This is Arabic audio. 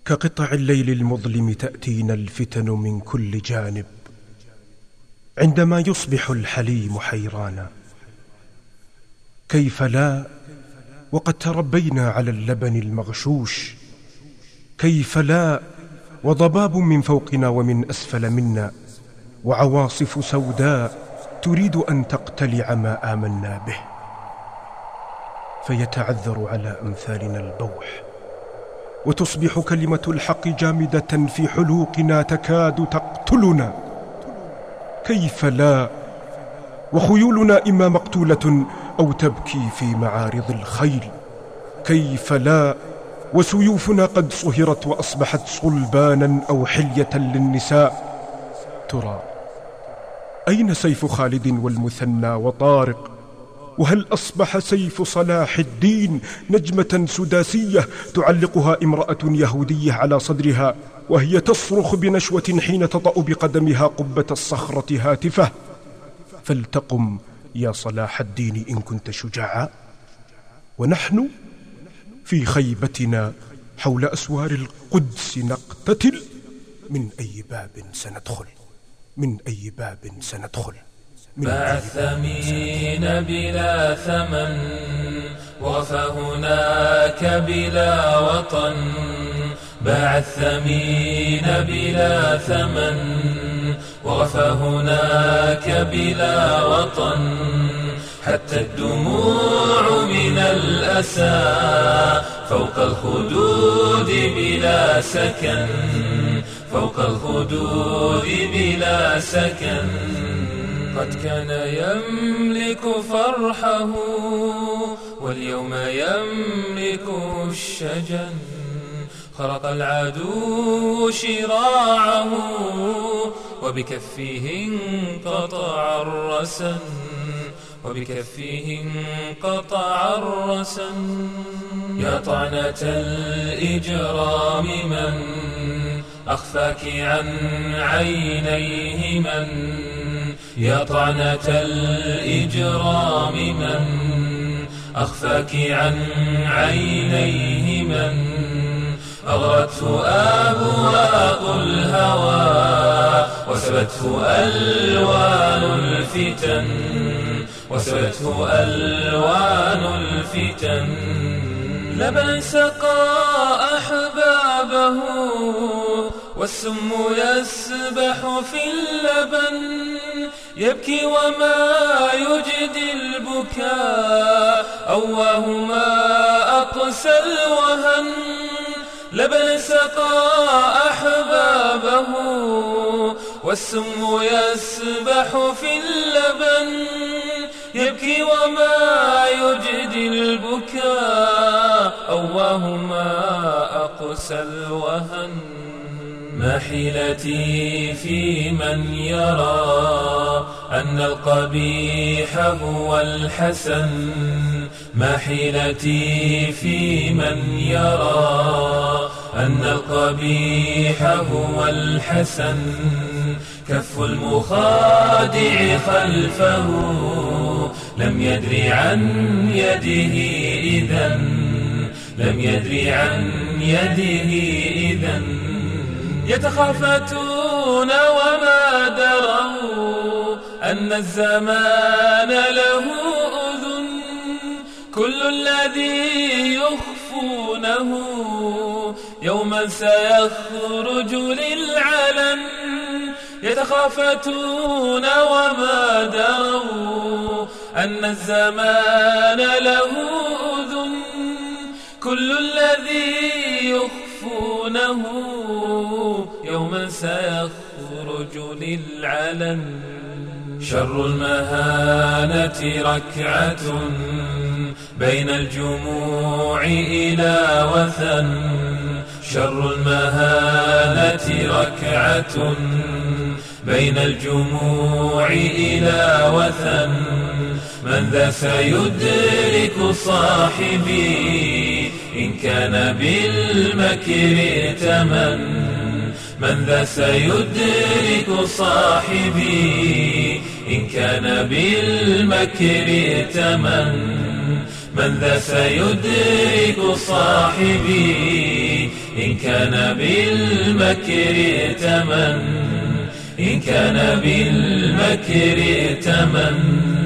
كقطع الليل المظلم تأتينا الفتن من كل جانب، عندما يصبح الحليم حيرانا. كيف لا وقد تربينا على اللبن المغشوش؟ كيف لا وضباب من فوقنا ومن أسفل منا، وعواصف سوداء تريد أن تقتلع ما آمنا به، فيتعذر على أمثالنا البوح، وتصبح كلمة الحق جامدة في حلوقنا تكاد تقتلنا. كيف لا وخيولنا إما مقتولة أو تبكي في معارض الخيل؟ كيف لا وسيوفنا قد صهرت وأصبحت صلبانا أو حلية للنساء؟ ترى أين سيف خالد والمثنى وطارق؟ وهل أصبح سيف صلاح الدين نجمة سداسية تعلقها امرأة يهودية على صدرها وهي تصرخ بنشوة حين تطأ بقدمها قبة الصخرة هاتفة؟ فلتقم يا صلاح الدين إن كنت شجاعا. ونحن في خيبتنا حول أسوار القدس نقتتل، من أي باب سندخل؟ من أي باب سندخل؟ باع الثمين بلا ثمن وقف هناك بلا وطن، باع الثمين بلا ثمن وقف هناك بلا وطن، حتى الدموع من الأسى فوق الخدود بلا سكن، فوق الخدود بلا سكن. قد كان يملك فرحه واليوم يملك الشجن، خرق العدو شراعه وبكفه انقطع الرسن، وبكفه انقطع الرسن. يا طعنة الإجرام من أخفاك عن عينيه؟ من يا طعنة الإجرام من أخفاك عن عينيه؟ من أغرته أبواق الهوى وسبته ألوان الفتن، وسبته ألوان الفتن. لبن سقى أحبابه والسم يسبح في اللبن، يبكي وما يجدي البكاء أواه ما أقسى الوهن. لبن سقى أحبابه والسم يسبح في اللبن، يبكي وما يجدي البكاء أواه ما أقسى الوهن. ما حيلتي في من يرى أن القبيح هو الحسن، ما حيلتي في من يرى أن القبيح هو الحسن. كف المخادع خلفه لم يدر عن يده إذن، لم يدر عن يده إذن. يتخافتون وما دروا أن الزمان له أذن، كل الذي يخفونه يوما سيخرج للعلن. يتخافتون وما دروا أن الزمان له أذن، كل الذي يخفونه يوما سيخرج للعلن. شر المهانة ركعة بين الجموع إلى وثن، شر المهانة ركعة بين الجموع إلى وثن. من ذا سيدرك صاحبي إن كان بالمكر ائتمن، من ذا سيدرك صاحبي إن كان بالمكر ائتمن، من ذا سيدرك صاحبي إن كان بالمكر ائتمن إن كان بالمكر ائتمن